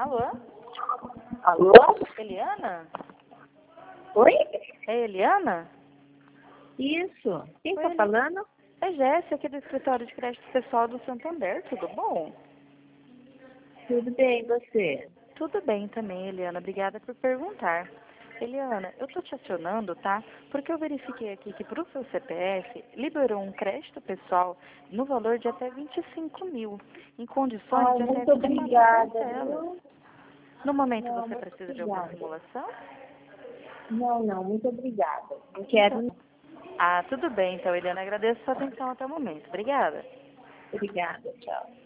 Alô? Alô? Eliana? Oi? É Eliana? Isso. Quem Oi, tá falando? É Jéssica, aqui do escritório de crédito pessoal do Santander, tudo bom? Tudo bem, você? Tudo bem também, Eliana, obrigada por perguntar. Eliana, eu tô te acionando, tá? Porque eu verifiquei aqui que pro seu CPF liberou um crédito pessoal no valor de até 25 mil, em condições Ai, de até muito 24 obrigada, parcelas. viu? No momento Não, você muito precisa de alguma obrigada. simulação? Não, muito obrigada. Não Então, quero. tudo bem, então, Eliana, agradeço a sua atenção até o momento. Obrigada. Obrigada, tchau.